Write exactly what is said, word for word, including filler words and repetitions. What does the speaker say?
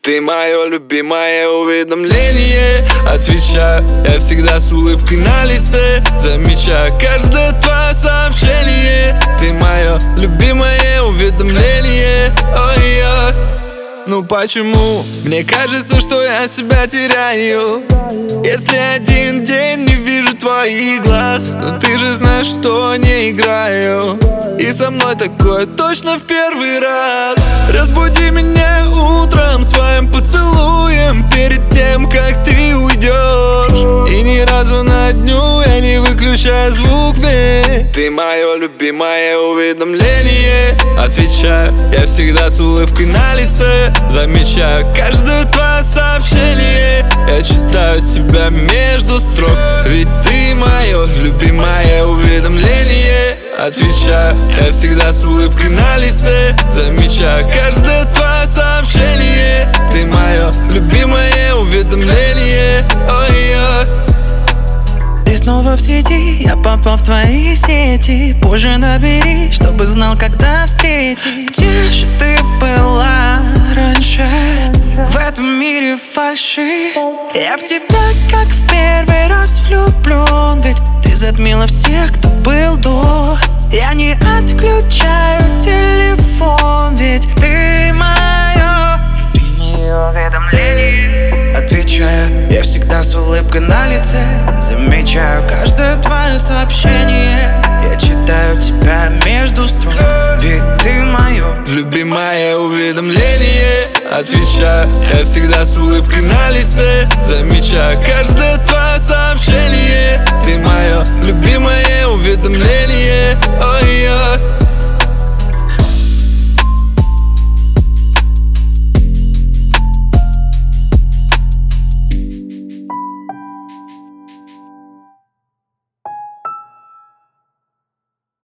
Ты мое любимое уведомление. Отвечаю я всегда с улыбкой на лице, замечаю каждое твое сообщение. Ты мое любимое уведомление. Ой-ой. Ну почему мне кажется, что я себя теряю, если один день не вижу твоих глаз? Но ты же знаешь, что не играю, и со мной такое точно в первый раз. Разбуди меня утром своим поцелуем перед тем, как ты уйдешь, и ни разу на дню я не выключаю звук ведь. Ты мое любимое уведомление. Отвечаю я всегда с улыбкой на лице, замечаю каждое твое сообщение. Я читаю тебя между строк, ведь ты мое любимое уведомление. Отвечаю я всегда с улыбкой на лице, замечаю каждое твое сообщение. Ты мое любимое уведомление. Ой-ой. Ты снова в сети, я попал в твои сети. Позже набери, чтобы знал, когда встретить. Где же ты была раньше? В этом мире фальши. Я в тебя как в первый раз влюблен, ведь ты затмила всех, кто был до. Я не отключаю телефон, ведь ты мое любимое уведомление. Отвечаю я всегда с улыбкой на лице, замечаю каждое твое сообщение. Я читаю тебя между строк, ведь ты мое любимое уведомление. Отвечаю я всегда с улыбкой на лице, замечаю каждое твое сообщение. Ты мое любимое уведомление. Ой-ой.